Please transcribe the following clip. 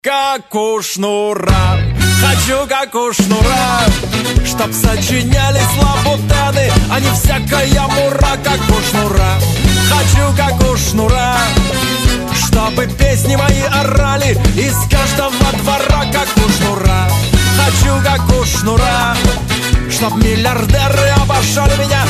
Как у шнура, хочу как у шнура, чтоб сочинялись лабутены, а не всякая мура. Как у шнура, хочу как у шнура, чтобы песни мои орали из каждого двора. Как у шнура, хочу как у шнура, чтоб миллиардеры обожали меня